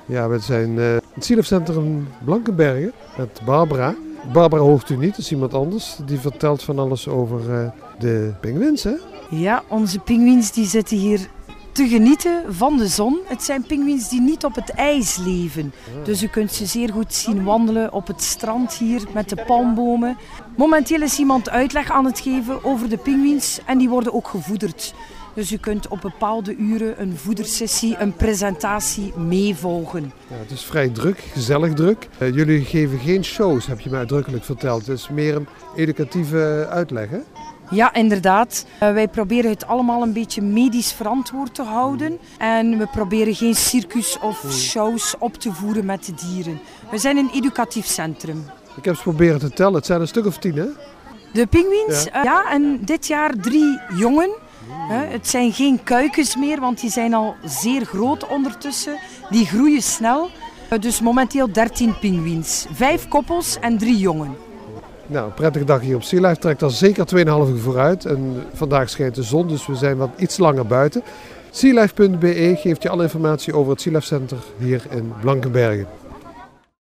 Ja, we zijn het Sea Life Centrum Blankenbergen met Barbara. Barbara hoort u niet, dat is iemand anders. Die vertelt van alles over de pinguïns, hè? Ja, onze pinguïns die zitten hier te genieten van de zon. Het zijn pinguïns die niet op het ijs leven. Dus u kunt ze zeer goed zien wandelen op het strand hier met de palmbomen. Momenteel is iemand uitleg aan het geven over de pinguïns en die worden ook gevoederd. Dus u kunt op bepaalde uren een voedersessie, een presentatie meevolgen. Ja, het is vrij druk, gezellig druk. Jullie geven geen shows, heb je mij uitdrukkelijk verteld. Het is meer een educatieve uitleg, hè? Ja, inderdaad. Wij proberen het allemaal een beetje medisch verantwoord te houden. En we proberen geen circus of shows op te voeren met de dieren. We zijn een educatief centrum. Ik heb eens proberen te tellen, het zijn een stuk of 10, hè? De pinguïns? Ja, en dit jaar 3 jongen. Het zijn geen kuikens meer, want die zijn al zeer groot ondertussen. Die groeien snel. Dus momenteel 13 pinguïns. 5 koppels en 3 jongen. Nou, een prettige dag hier op Sea Life. Trekt al zeker 2,5 uur vooruit. En vandaag schijnt de zon, dus we zijn wat iets langer buiten. Sealife.be geeft je alle informatie over het Sea Life Center hier in Blankenbergen.